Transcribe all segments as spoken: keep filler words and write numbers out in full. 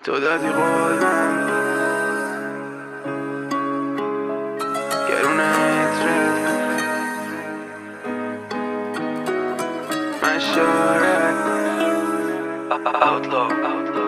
تو دادی قلبم گرونه عطرت من شارک Outlaw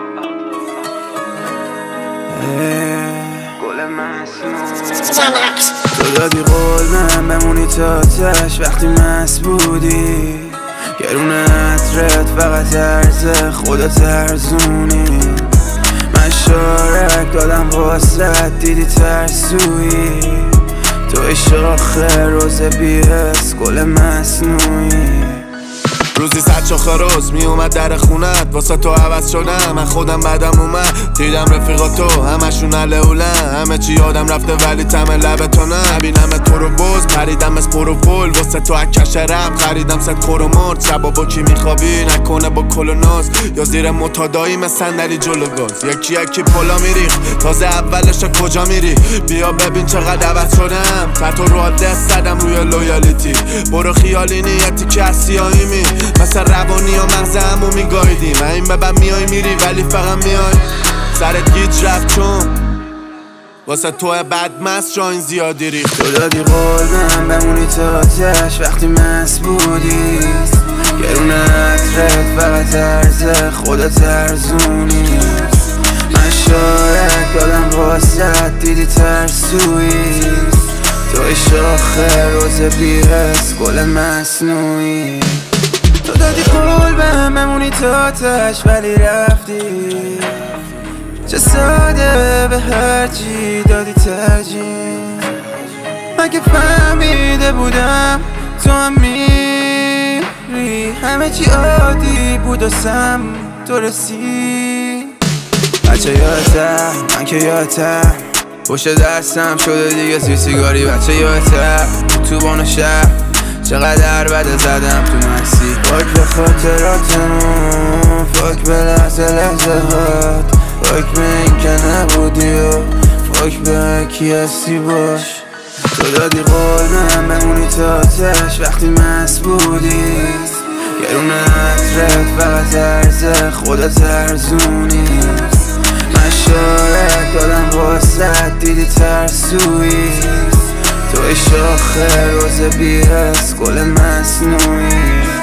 گل مسنون تو دادی قلبم بمونی تا تش وقتی مست بودی گرونه عطرت فقط عرض خودت ارزونی من شارک دادم واسه دیدی ترسویی توی شاخه روز بیهست گل مصنوعی روزی صد شاخه روز می اومد در خونت واسه تو عوض شدم من خودم بعدم اومد دیدم رفیقا تو همشون اولن همه چی یادم رفته ولی تم لب تو نه نبینم تو رو بز پریدم از پروفول واسه تو اکش رم خریدم ست کورو مرد شبا با کی میخوابی نکنه با کلوناز یا زیر متادایی مثل صندلی جلو گاز یکی یکی پلا میریخ تازه اولش کجا میری بیا ببین چقدر عوض شدم تحت رو دست زدم روی لویالیتی برو خیالی نیتی که از سیاهی می مثل روانی ها مغزه همو میگایدی من این ببن میای میری ولی فقط میای سرت گیج رفت چون واسه تو بدمست جاین زیادی ریخت تو دادی قلبم بمونی تا تش وقتی مست بودی گرونه عطرت فقط عرض خودت ارزونی من شارک دادم واسه دیدی ترسویی توی شاخه روز بیهست گل مصنوعی تو دادی قلبم بمونی تا تش ولی رفتی چه ساده به هرچی دادی ترجیح مگه فهمیده بودم تو هم میری همه چی عادی بود و سم تو رسی بچه یادتم من که یادتم پشت دستم شده دیگه سی سیگاری بچه یادتم تو بانو شهر چقدر بده زدم تو مکسی فاک به خاطراتمون فاک به لحظه لحظه هات فاک به این که نبودی و فاک به کی هستی باش تو دادی قلبم بمونی تا تش وقتی مست بودی گرونه عطرت فقط عرض خودت ارزونی من شارک دادم واسه دیدی ترسویی توی شاخه روز بیهست گل مصنوعی